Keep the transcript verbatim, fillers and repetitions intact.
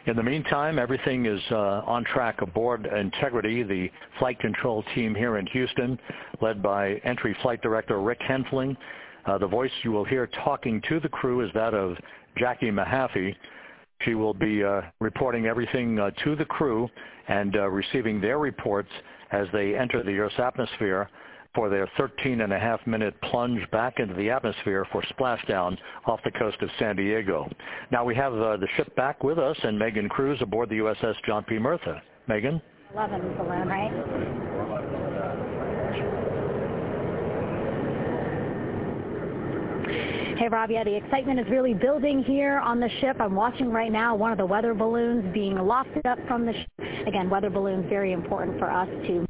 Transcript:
In the meantime, everything is uh, on track aboard Integrity, the flight control team here in Houston, led by Entry Flight Director Rick Henfling. Uh, the voice you will hear talking to the crew is that of Jackie Mahaffey. She will be uh, reporting everything uh, to the crew and uh, receiving their reports as they enter the Earth's atmosphere for their thirteen and a half minute plunge back into the atmosphere for splashdown off the coast of San Diego. Now we have uh, the ship back with us and Megan Cruz aboard the U S S John P. Murtha. Megan? eleven balloon, right? Hey, Rob, yeah, the excitement is really building here on the ship. I'm watching right now one of the weather balloons being lofted up from the ship. Again, weather balloons, very important for us to